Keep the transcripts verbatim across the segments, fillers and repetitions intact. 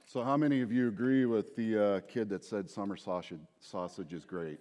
So how many of you agree with the uh, kid that said summer sausage, sausage is great?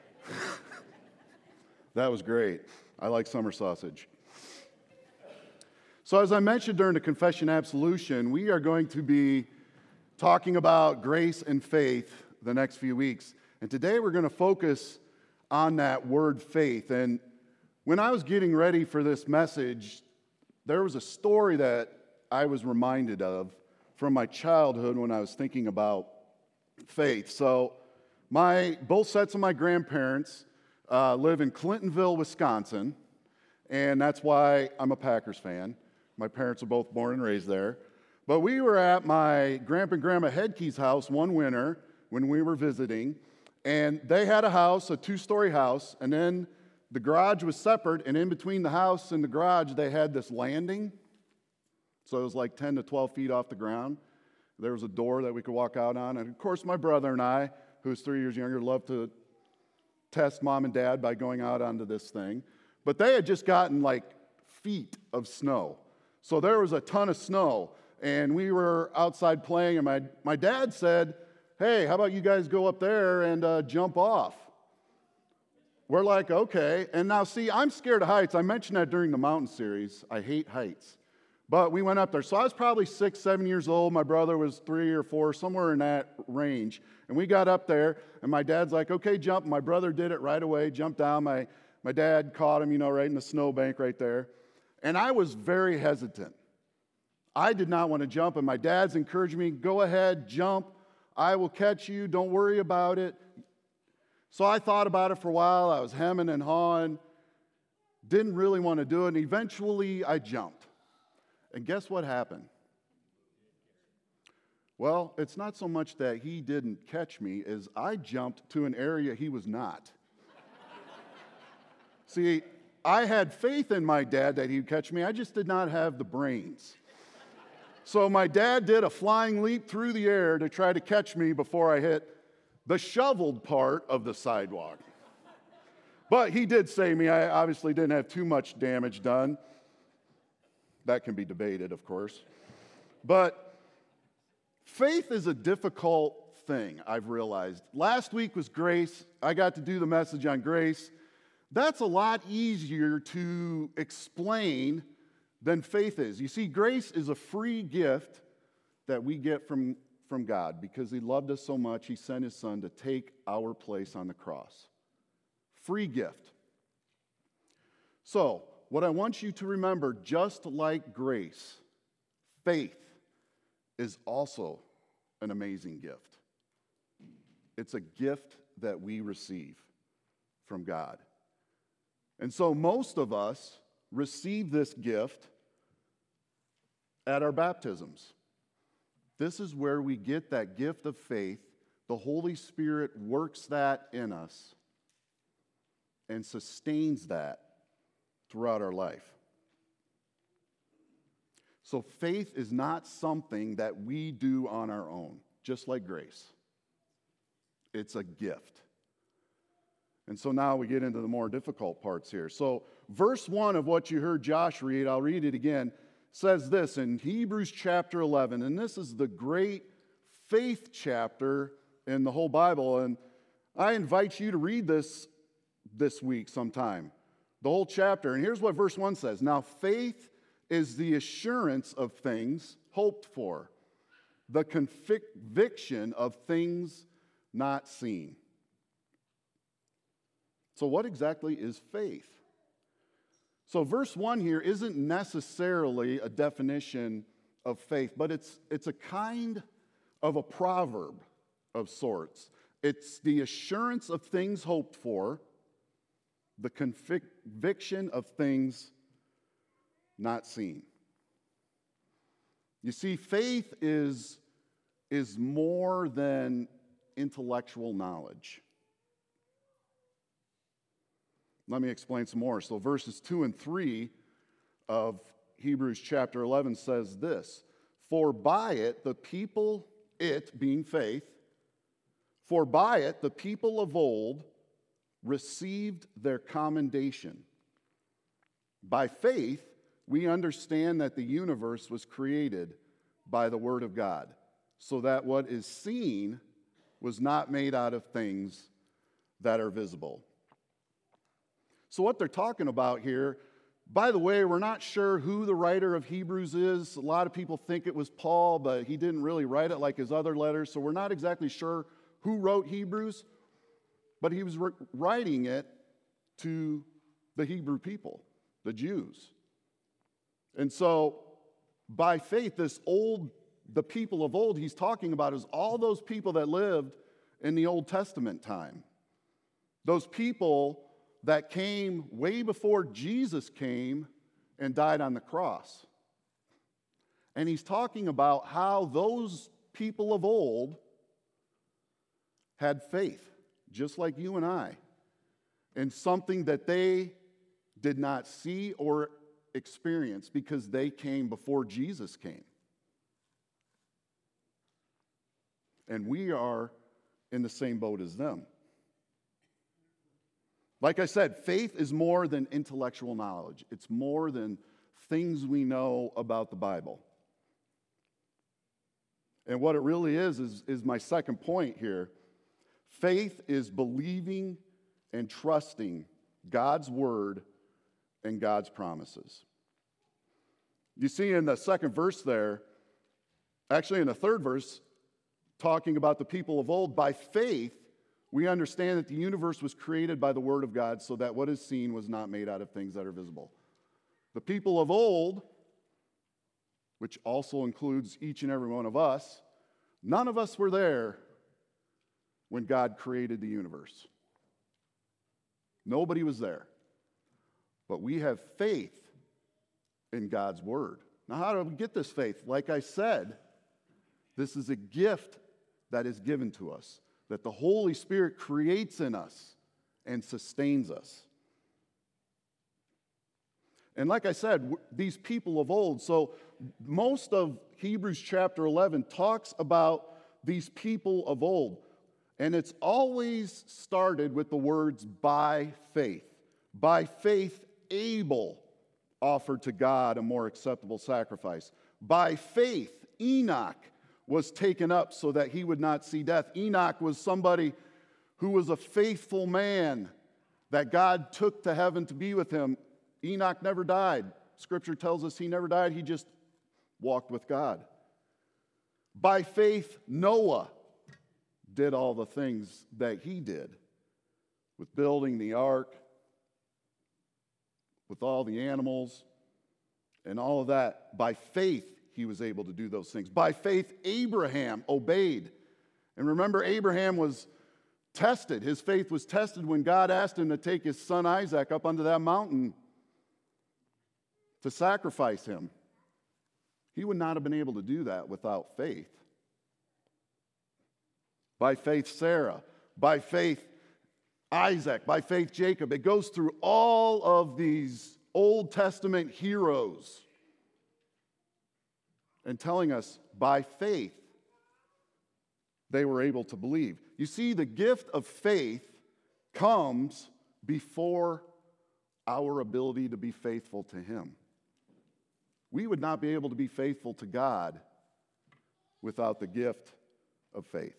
That was great. I like summer sausage. So as I mentioned during the Confession Absolution, we are going to be talking about grace and faith the next few weeks. And today we're going to focus on that word faith. And when I was getting ready for this message, there was a story that I was reminded of from my childhood when I was thinking about faith. So my both sets of my grandparents uh, live in Clintonville, Wisconsin, and that's why I'm a Packers fan. My parents are both born and raised there. But we were at my grandpa and grandma Headkey's house one winter when we were visiting, and they had a house, a two-story house, and then the garage was separate, and in between the house and the garage, they had this landing. So it was like ten to twelve feet off the ground. There was a door that we could walk out on. And of course, my brother and I, who's three years younger, loved to test mom and dad by going out onto this thing. But they had just gotten like feet of snow. So there was a ton of snow. And we were outside playing, and my, my dad said, "Hey, how about you guys go up there and uh, jump off?" We're like, okay. And now, see, I'm scared of heights. I mentioned that during the mountain series. I hate heights. But we went up there. So I was probably six, seven years old. My brother was three or four, somewhere in that range. And we got up there, and my dad's like, okay, jump. My brother did it right away, jumped down. My, my dad caught him, you know, right in the snowbank right there. And I was very hesitant. I did not want to jump, and my dad's encouraged me, go ahead, jump. I will catch you. Don't worry about it. So I thought about it for a while. I was hemming and hawing. Didn't really want to do it, and eventually I jumped. And guess what happened? Well, it's not so much that he didn't catch me as I jumped to an area he was not. See, I had faith in my dad that he'd catch me. I just did not have the brains. So my dad did a flying leap through the air to try to catch me before I hit the shoveled part of the sidewalk. But he did save me. I obviously didn't have too much damage done. That can be debated, of course. But faith is a difficult thing, I've realized. Last week was grace. I got to do the message on grace. That's a lot easier to explain than faith is. You see, grace is a free gift that we get from, from God because He loved us so much, He sent His Son to take our place on the cross. Free gift. So, what I want you to remember, just like grace, faith is also an amazing gift. It's a gift that we receive from God. And so most of us receive this gift at our baptisms. This is where we get that gift of faith. The Holy Spirit works that in us and sustains that throughout our life. So faith is not something that we do on our own, just like grace. It's a gift. And so now we get into the more difficult parts here. So verse one of what you heard Josh read, I'll read it again, says this in Hebrews chapter eleven, and this is the great faith chapter in the whole Bible, and I invite you to read this this week sometime. The whole chapter. And here's what verse one says. Now faith is the assurance of things hoped for, the conviction of things not seen. So what exactly is faith? So verse one here isn't necessarily a definition of faith, but it's, it's a kind of a proverb of sorts. It's the assurance of things hoped for, the conviction of things not seen. You see, faith is, is more than intellectual knowledge. Let me explain some more. So verses two and three of Hebrews chapter eleven says this, for by it the people, it being faith, for by it the people of old received their commendation. By faith, we understand that the universe was created by the word of God, so that what is seen was not made out of things that are visible. So what they're talking about here, by the way, we're not sure who the writer of Hebrews is. A lot of people think it was Paul, but he didn't really write it like his other letters, so we're not exactly sure who wrote Hebrews, but he was writing it to the Hebrew people, the Jews. And so, by faith, this old, the people of old he's talking about is all those people that lived in the Old Testament time. Those people that came way before Jesus came and died on the cross. And he's talking about how those people of old had faith, just like you and I, in something that they did not see or experience because they came before Jesus came. And we are in the same boat as them. Like I said, faith is more than intellectual knowledge. It's more than things we know about the Bible. And what it really is, is, is my second point here. Faith is believing and trusting God's word and God's promises. You see in the second verse there, actually in the third verse, talking about the people of old, by faith, we understand that the universe was created by the word of God so that what is seen was not made out of things that are visible. The people of old, which also includes each and every one of us, none of us were there when God created the universe. Nobody was there. But we have faith in God's word. Now, how do we get this faith? Like I said, this is a gift that is given to us, that the Holy Spirit creates in us and sustains us. And like I said, these people of old, so most of Hebrews chapter eleven talks about these people of old. And it's always started with the words, by faith. By faith, Abel offered to God a more acceptable sacrifice. By faith, Enoch was taken up so that he would not see death. Enoch was somebody who was a faithful man that God took to heaven to be with him. Enoch never died. Scripture tells us he never died. He just walked with God. By faith, Noah did all the things that he did with building the ark, with all the animals, and all of that. By faith, he was able to do those things. By faith, Abraham obeyed. And remember, Abraham was tested. His faith was tested when God asked him to take his son Isaac up onto that mountain to sacrifice him. He would not have been able to do that without faith. By faith, Sarah. By faith, Isaac. By faith, Jacob. It goes through all of these Old Testament heroes and telling us by faith they were able to believe. You see, the gift of faith comes before our ability to be faithful to Him. We would not be able to be faithful to God without the gift of faith.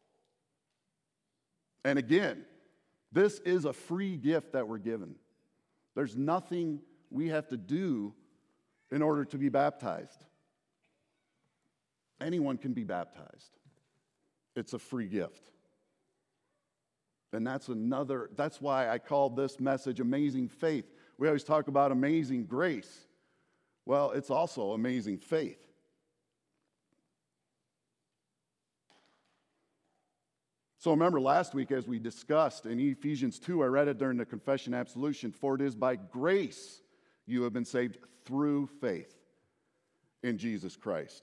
And again, this is a free gift that we're given. There's nothing we have to do in order to be baptized. Anyone can be baptized. It's a free gift. And that's another, that's why I called this message Amazing Faith. We always talk about amazing grace. Well, it's also amazing faith. So remember last week as we discussed in Ephesians two, I read it during the confession absolution, for it is by grace you have been saved through faith in Jesus Christ.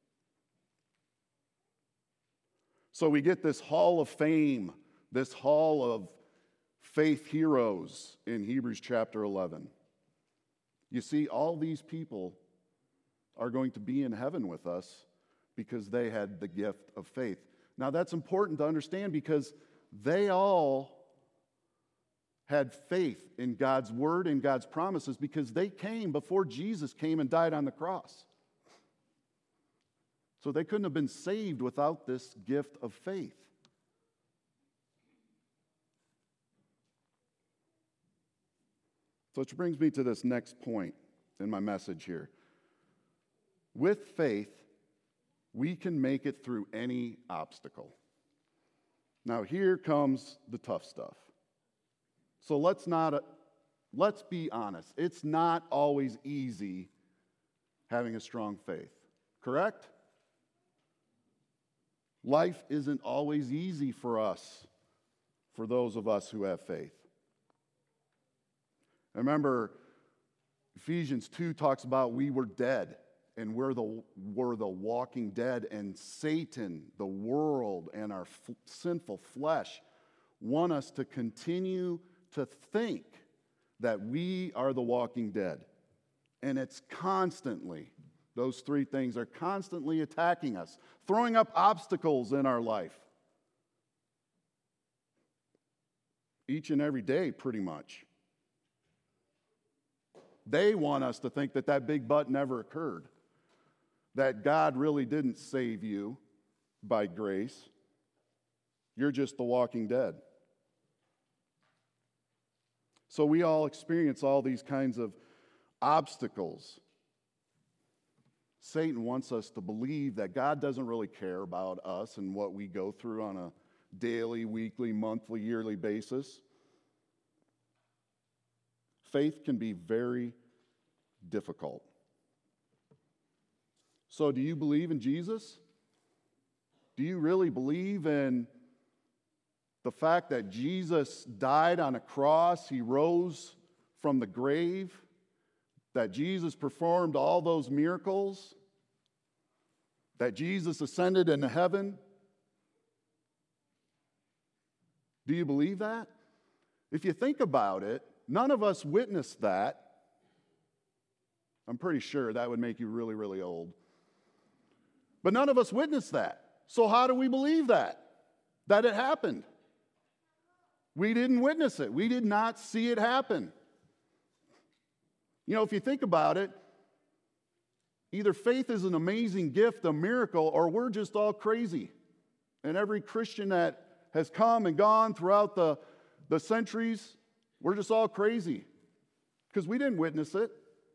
So we get this hall of fame, this hall of faith heroes in Hebrews chapter eleven. You see, all these people are going to be in heaven with us because they had the gift of faith. Now that's important to understand because they all had faith in God's word and God's promises because they came before Jesus came and died on the cross. So they couldn't have been saved without this gift of faith. So which brings me to this next point in my message here. With faith, we can make it through any obstacle. Now here comes the tough stuff. So let's not, uh, let's be honest. It's not always easy having a strong faith, correct? Life isn't always easy for us, for those of us who have faith. I remember Ephesians two talks about we were dead, and we're the, we're the walking dead, and Satan, the world, and our f- sinful flesh want us to continue to think that we are the walking dead. And it's constantly, those three things are constantly attacking us, throwing up obstacles in our life. Each and every day, pretty much. They want us to think that that big but never occurred, that God really didn't save you by grace. You're just the walking dead. So we all experience all these kinds of obstacles. Satan wants us to believe that God doesn't really care about us and what we go through on a daily, weekly, monthly, yearly basis. Faith can be very difficult. So, do you believe in Jesus? Do you really believe in the fact that Jesus died on a cross, he rose from the grave, that Jesus performed all those miracles, that Jesus ascended into heaven? Do you believe that? If you think about it, none of us witnessed that. I'm pretty sure that would make you really, really old. But none of us witnessed that. So how do we believe that? That it happened? We didn't witness it. We did not see it happen. You know, if you think about it, either faith is an amazing gift, a miracle, or we're just all crazy. And every Christian that has come and gone throughout the, the centuries, we're just all crazy because we didn't witness it.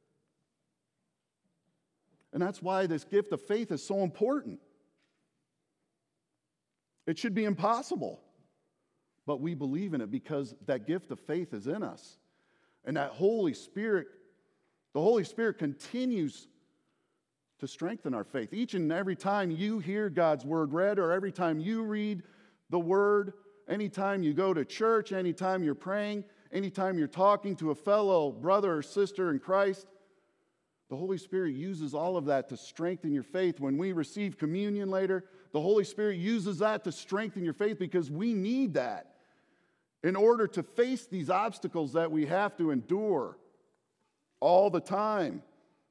And that's why this gift of faith is so important. It should be impossible, but we believe in it because that gift of faith is in us. And that Holy Spirit, the Holy Spirit continues to strengthen our faith. Each and every time you hear God's word read, or every time you read the word, anytime you go to church, anytime you're praying, anytime you're talking to a fellow brother or sister in Christ, the Holy Spirit uses all of that to strengthen your faith. When we receive communion later, the Holy Spirit uses that to strengthen your faith because we need that in order to face these obstacles that we have to endure all the time.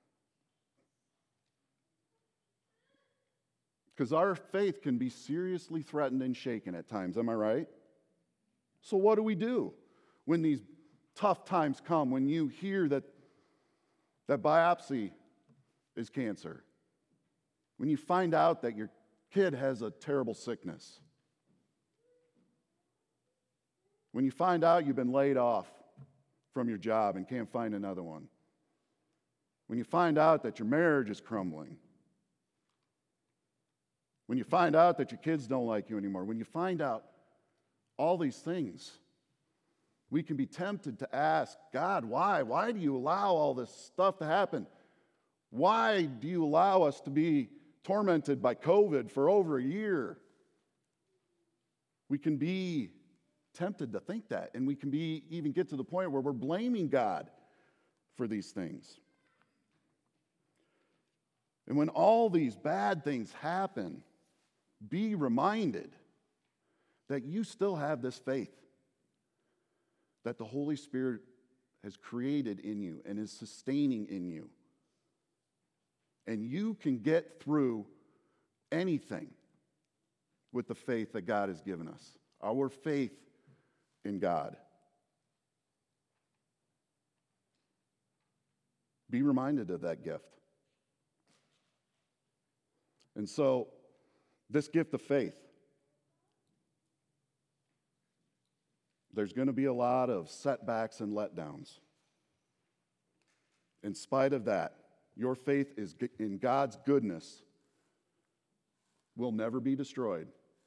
Because our faith can be seriously threatened and shaken at times, am I right? So what do we do when these tough times come, when you hear that that biopsy is cancer, when you find out that your kid has a terrible sickness, when you find out you've been laid off from your job and can't find another one, when you find out that your marriage is crumbling, when you find out that your kids don't like you anymore, when you find out all these things, we can be tempted to ask, God, why? Why do you allow all this stuff to happen? Why do you allow us to be tormented by COVID for over a year? We can be tempted to think that, and we can be even get to the point where we're blaming God for these things. And when all these bad things happen, be reminded that you still have this faith that the Holy Spirit has created in you and is sustaining in you. And you can get through anything with the faith that God has given us, our faith in God. Be reminded of that gift. And so, this gift of faith, there's going to be a lot of setbacks and letdowns. In spite of that, your faith is in God's goodness will never be destroyed.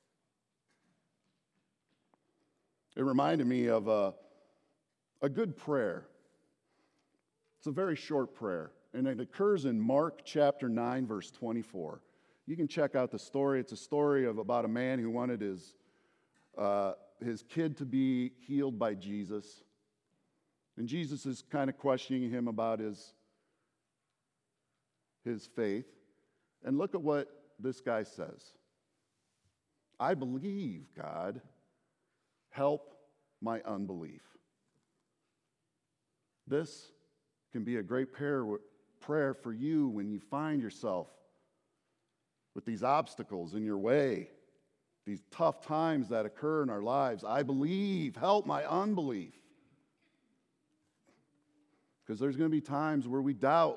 It reminded me of a, a good prayer. It's a very short prayer, and it occurs in Mark chapter nine, verse twenty-four. You can check out the story. It's a story of about a man who wanted his, uh, his kid to be healed by Jesus. And Jesus is kind of questioning him about his, his faith. And look at what this guy says. I believe, God, help my unbelief. This can be a great prayer, prayer for you when you find yourself with these obstacles in your way, these tough times that occur in our lives. I believe, help my unbelief. Because there's going to be times where we doubt,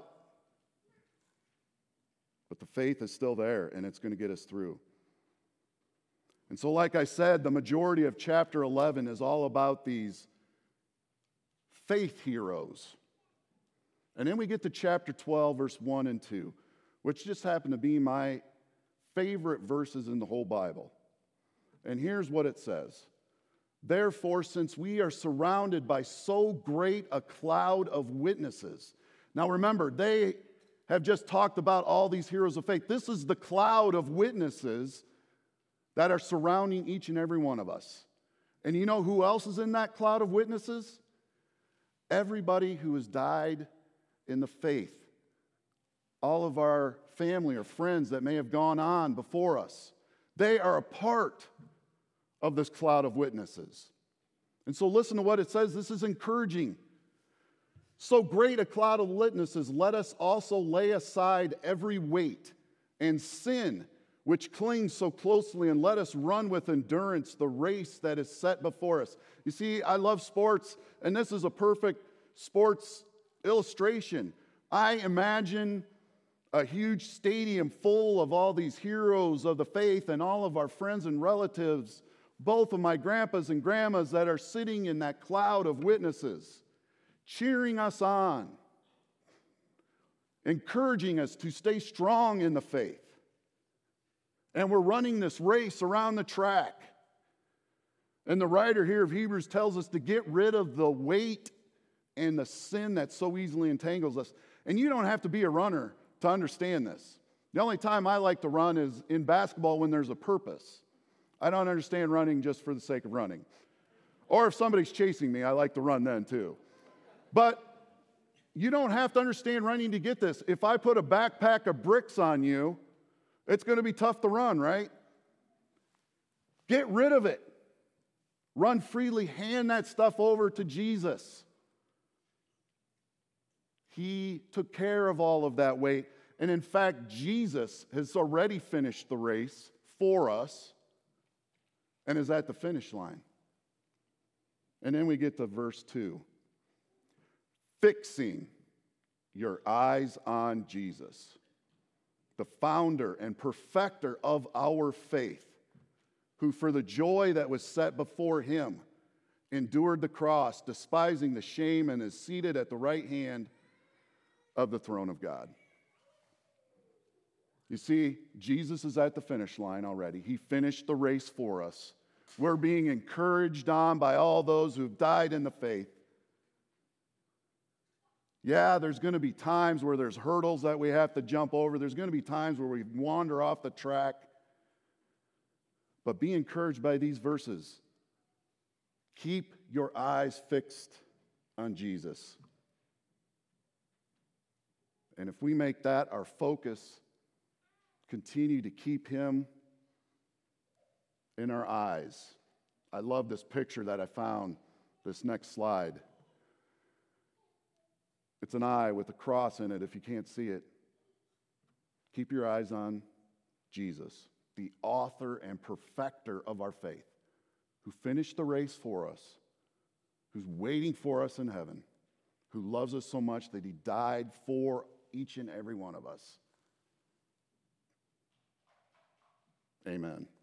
but the faith is still there, and it's going to get us through. And so, like I said, the majority of chapter eleven is all about these faith heroes. And then we get to chapter twelve, verse one and two, which just happen to be my favorite verses in the whole Bible. And here's what it says. Therefore, since we are surrounded by so great a cloud of witnesses. Now remember, they have just talked about all these heroes of faith. This is the cloud of witnesses that are surrounding each and every one of us. And you know who else is in that cloud of witnesses? Everybody who has died in the faith. All of our family or friends that may have gone on before us. They are a part of this cloud of witnesses. And so listen to what it says. This is encouraging. So great a cloud of witnesses, let us also lay aside every weight and sin which clings so closely, and let us run with endurance the race that is set before us. You see, I love sports, and this is a perfect sports illustration. I imagine a huge stadium full of all these heroes of the faith and all of our friends and relatives, both of my grandpas and grandmas that are sitting in that cloud of witnesses, cheering us on, encouraging us to stay strong in the faith. And we're running this race around the track. And the writer here of Hebrews tells us to get rid of the weight and the sin that so easily entangles us. And you don't have to be a runner to understand this. The only time I like to run is in basketball when there's a purpose. I don't understand running just for the sake of running. Or if somebody's chasing me, I like to run then too. But you don't have to understand running to get this. If I put a backpack of bricks on you, it's going to be tough to run, right? Get rid of it. Run freely. Hand that stuff over to Jesus. He took care of all of that weight. And in fact, Jesus has already finished the race for us and is at the finish line. And then we get to verse two. Fixing your eyes on Jesus, the founder and perfecter of our faith, who for the joy that was set before him endured the cross, despising the shame, and is seated at the right hand of the throne of God. You see, Jesus is at the finish line already. He finished the race for us. We're being encouraged on by all those who've died in the faith. Yeah, there's going to be times where there's hurdles that we have to jump over. There's going to be times where we wander off the track. But be encouraged by these verses. Keep your eyes fixed on Jesus. And if we make that our focus, continue to keep him in our eyes. I love this picture that I found, this next slide. It's an eye with a cross in it if you can't see it. Keep your eyes on Jesus, the author and perfecter of our faith, who finished the race for us, who's waiting for us in heaven, who loves us so much that he died for each and every one of us. Amen.